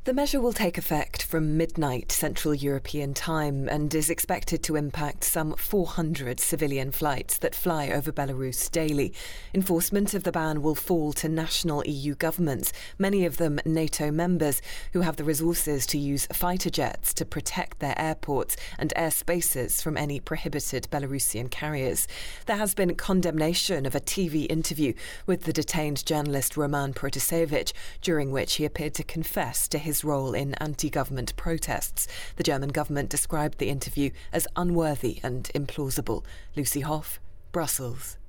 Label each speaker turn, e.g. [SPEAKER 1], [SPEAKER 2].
[SPEAKER 1] The measure will take effect from midnight Central European time and is expected to impact some 400 civilian flights that fly over Belarus daily. Enforcement of the ban will fall to national EU governments, many of them NATO members, who have the resources to use fighter jets to protect their airports and airspaces from any prohibited Belarusian carriers. There has been condemnation of a TV interview with the detained journalist Roman Protasevich, during which he appeared to confess to his role in anti-government protests. The German government described the interview as unworthy and implausible. Lucy Hoff, Brussels.